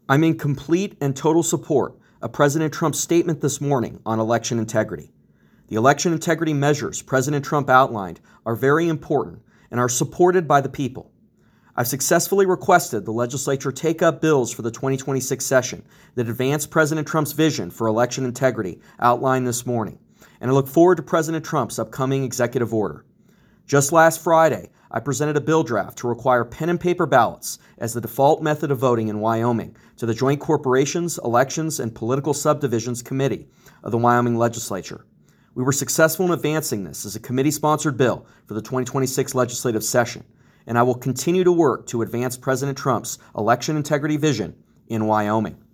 I'm in complete and total support of President Trump's statement this morning on election integrity. The election integrity measures President Trump outlined are very important and are supported by the people. I've successfully requested the legislature take up bills for the 2026 session that advance President Trump's vision for election integrity outlined this morning, and I look forward to President Trump's upcoming executive order. Just last Friday, I presented a bill draft to require pen and paper ballots as the default method of voting in Wyoming to the Joint Corporations, Elections, and Political Subdivisions Committee of the Wyoming Legislature. We were successful in advancing this as a committee-sponsored bill for the 2026 legislative session, and I will continue to work to advance President Trump's election integrity vision in Wyoming.